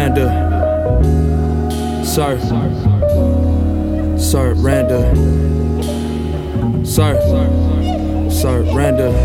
Surrender. Surrender. Surrender.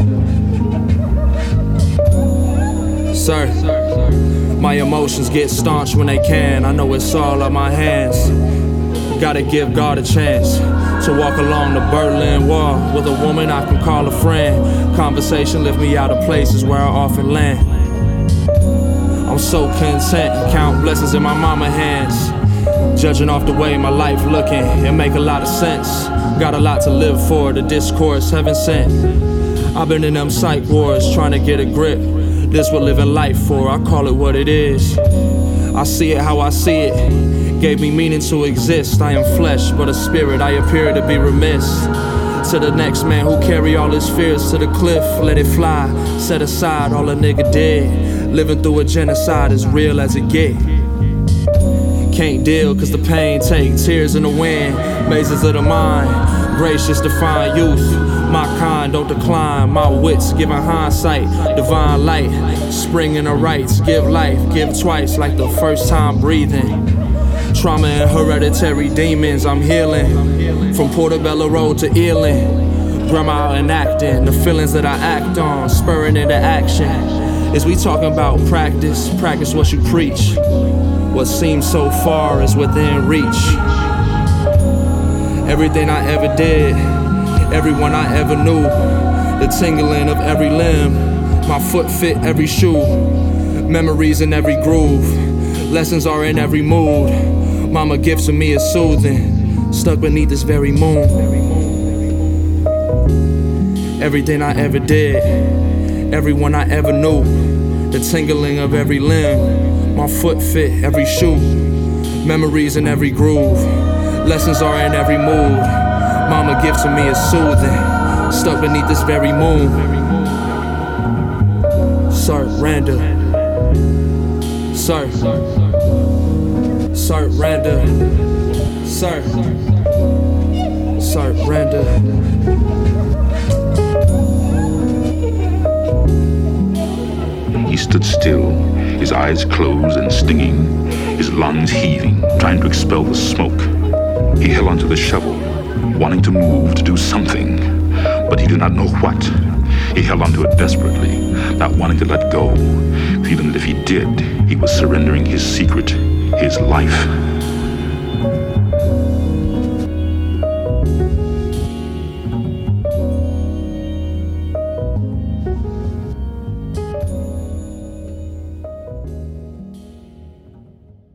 My emotions get staunch when they can. I know it's all out my hands. Gotta give God a chance to walk along the Berlin Wall with a woman I can call a friend. Conversation lift me out of places where I often land. I'm so content, count blessings in my mama hands. Judging off the way my life looking, it make a lot of sense. Got a lot to live for, the discourse heaven sent. I've been in them psych wars trying to get a grip. This what living life for, I call it what it is. I see it how I see it, gave me meaning to exist. I am flesh, but a spirit, I appear to be remiss. To the next man who carry all his fears to the cliff, let it fly, set aside all a nigga did. Living through a genocide as real as it get. Can't deal cause the pain take tears in the wind. Mazes of the mind, gracious divine youth. My kind don't decline, my wits giving hindsight. Divine light, spring in the rights. Give life, give twice like the first time breathing. Trauma and hereditary demons I'm healing. From Portobello Road to Ealing. Grandma enacting the feelings that I act on, spurring into action. As we talking about practice, practice what you preach. What seems so far is within reach. Everything I ever did, everyone I ever knew, the tingling of every limb, my foot fit every shoe, memories in every groove, lessons are in every mood. Mama gift to me is soothing, stuck beneath this very moon. Everything I ever did, everyone I ever knew, the tingling of every limb, my foot fit every shoe, memories in every groove, lessons are in every mood. Mama gift to me is soothing, stuck beneath this very moon. Surrender. Surrender. Surrender. He stood still, his eyes closed and stinging, his lungs heaving, trying to expel the smoke. He held onto the shovel, wanting to move, to do something, but he did not know what. He held onto it desperately, not wanting to let go, feeling that if he did, he was surrendering his secret, his life.